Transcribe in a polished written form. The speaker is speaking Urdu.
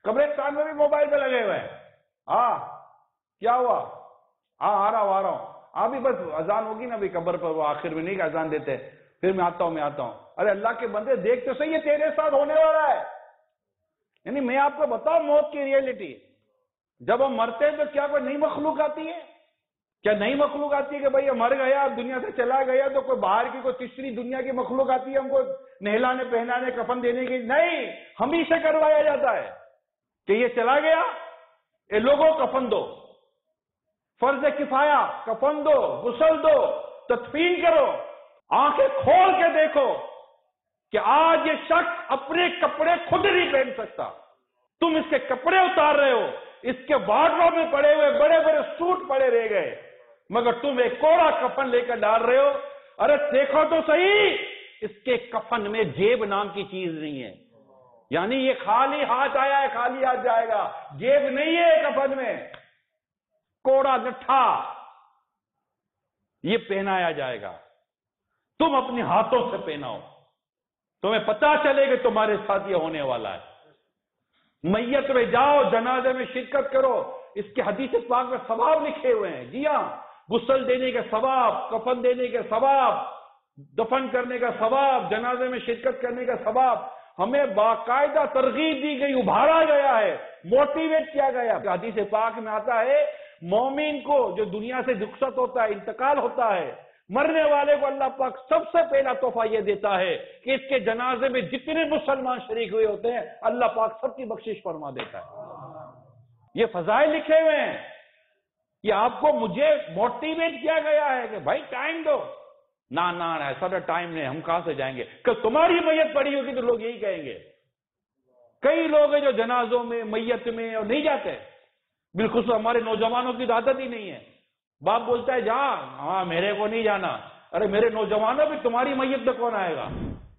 قبرستان میں بھی موبائل پہ لگے ہوئے ہیں. ہاں کیا ہوا؟ ہاں آ رہا ہوں. ابھی بس اذان ہوگی نا بھی قبر پر، وہ آخر میں نہیں کہ اذان دیتے پھر میں آتا ہوں. ارے اللہ کے بندے دیکھ تو صحیح ہے تیرے ساتھ ہونے والا ہے. یعنی میں آپ کو بتاؤں موت کی ریئلٹی. جب ہم مرتے ہیں تو کیا کوئی نئی مخلوق آتی ہے؟ کیا نئی مخلوق آتی ہے کہ بھئی مر گیا دنیا سے چلا گیا تو کوئی باہر کی کوئی تیسری دنیا کی مخلوق آتی ہے ہم کو نہلانے پہنانے کفن دینے کی؟ نہیں، ہم ہی سے کروایا جاتا ہے کہ یہ چلا گیا، اے لوگوں کفن دو، فرض کفایہ کفن دو، غسل دو، تدفین کرو. آنکھیں کھول کے دیکھو کہ آج یہ شخص اپنے کپڑے خود نہیں پہن سکتا، تم اس کے کپڑے اتار رہے ہو، اس کے وارڈروب میں پڑے ہوئے بڑے بڑے سوٹ پڑے رہ گئے، مگر تم ایک کوڑا کفن لے کر ڈال رہے ہو. ارے دیکھو تو صحیح، اس کے کفن میں جیب نام کی چیز نہیں ہے. یعنی یہ خالی ہاتھ آیا ہے خالی ہاتھ جائے گا، جیب نہیں ہے کفن میں، کوڑا گٹھا یہ پہنایا جائے گا. تم اپنے ہاتھوں سے پہناؤ، تمہیں پتا چلے کہ تمہارے ساتھ یہ ہونے والا ہے. میت میں جاؤ، جنازے میں شرکت کرو، اس کے حدیث پاک میں ثواب لکھے ہوئے ہیں. جی ہاں، غسل دینے کے ثواب، کفن دینے کے ثواب، دفن کرنے کا ثواب، جنازے میں شرکت کرنے کا ثواب. ہمیں باقاعدہ ترغیب دی گئی، ابھارا گیا ہے، موٹیویٹ کیا گیا. حدیث پاک میں آتا ہے مومن کو جو دنیا سے رخصت ہوتا ہے، انتقال ہوتا ہے، مرنے والے کو اللہ پاک سب سے پہلا تحفہ یہ دیتا ہے کہ اس کے جنازے میں جتنے مسلمان شریک ہوئے ہوتے ہیں اللہ پاک سب کی بخشش فرما دیتا ہے. یہ فضائل لکھے ہوئے ہیں. یہ آپ کو مجھے موٹیویٹ کیا گیا ہے کہ بھائی ٹائم دو. نہ ایسا تو ٹائم نہیں، ہم کہاں سے جائیں گے؟ کہ تمہاری میت پڑی ہوگی تو لوگ یہی کہیں گے. کئی لوگ ہیں جو جنازوں میں میت میں اور نہیں جاتے، بالخصوص ہمارے نوجوانوں کی عادت ہی نہیں ہے. باپ بولتا ہے جا، ہاں میرے کو نہیں جانا. ارے میرے نوجوانوں بھی تمہاری میت میں کون آئے گا؟